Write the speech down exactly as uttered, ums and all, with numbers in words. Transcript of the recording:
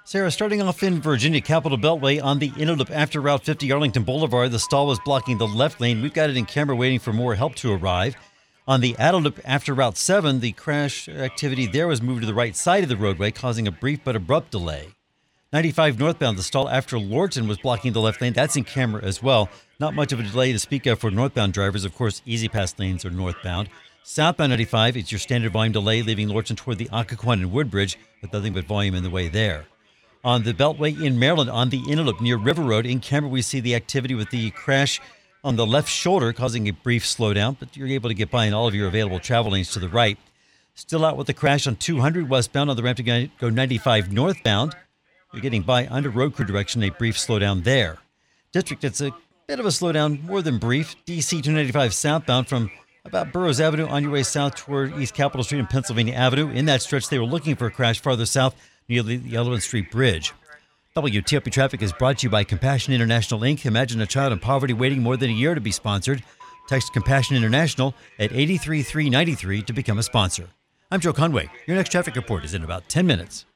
Sarah, starting off in Virginia, Capitol Beltway on the inner loop after Route fifty Arlington Boulevard, the stall was blocking the left lane. We've got it in camera waiting for more help to arrive. On the outer loop after Route seven, the crash activity there was moved to the right side of the roadway, causing a brief but abrupt delay. ninety-five northbound, the stall after Lorton was blocking the left lane. That's in camera as well. Not much of a delay to speak of for northbound drivers. Of course, easy pass lanes are northbound. Southbound ninety-five, it's your standard volume delay, leaving Lorton toward the Occoquan and Woodbridge, with nothing but volume in the way there. On the Beltway in Maryland, on the inner loop near River Road, in camera we see the activity with the crash on the left shoulder, causing a brief slowdown, but you're able to get by in all of your available travel lanes to the right. Still out with the crash on two hundred westbound on the ramp to go ninety-five northbound. You're getting by under road crew direction, a brief slowdown there. District, it's a bit of a slowdown, more than brief. D C two ninety-five southbound from about Burroughs Avenue on your way south toward East Capitol Street and Pennsylvania Avenue. In that stretch, they were looking for a crash farther south near the Yellowman Street Bridge. W T O P Traffic is brought to you by Compassion International, Incorporated. Imagine a child in poverty waiting more than a year to be sponsored. Text Compassion International at eight three three nine three to become a sponsor. I'm Joe Conway. Your next traffic report is in about ten minutes.